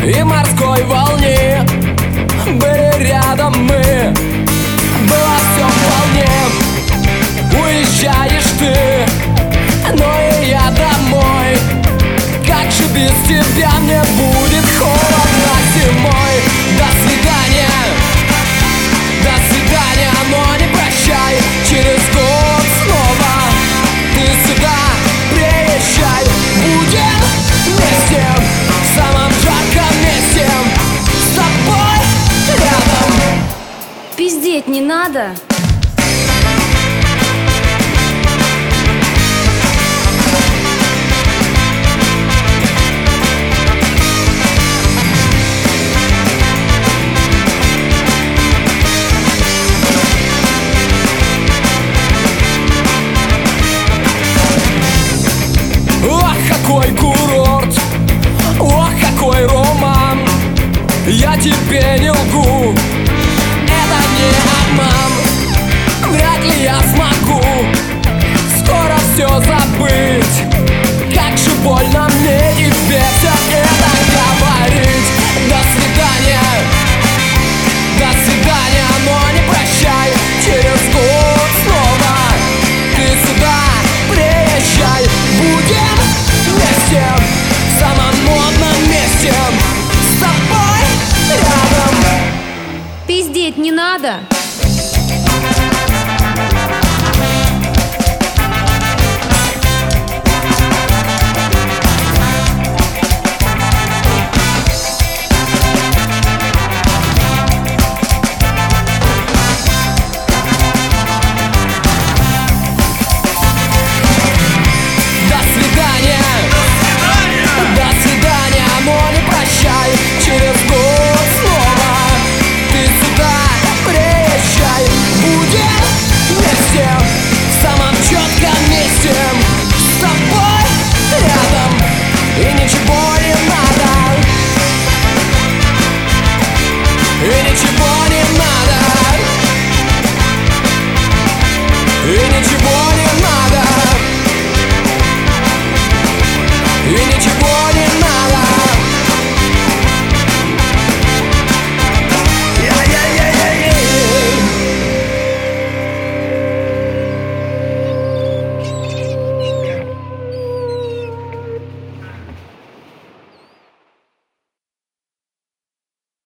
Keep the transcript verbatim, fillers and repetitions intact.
и морской волне были рядом мы. Было все вполне. Уезжаешь ты, но и я домой. Как же без тебя мне будет холодно зимой. До свидания, до свидания, но не прощай. Через год снова ты сюда приезжай. Будем вместе в самом жарком месте, с тобой рядом. Пиздеть не надо. Ох, какой курорт, ох, какой роман. Я тебе не лгу, это не обман. Вряд ли я смогу скоро все забыть. Как же больно мне тебе все это говорить. До свидания, до свидания, но не прощай. Через год снова ты сюда приезжай. Будем вместе в самом модном месте, с тобой рядом. Пиздеть не надо.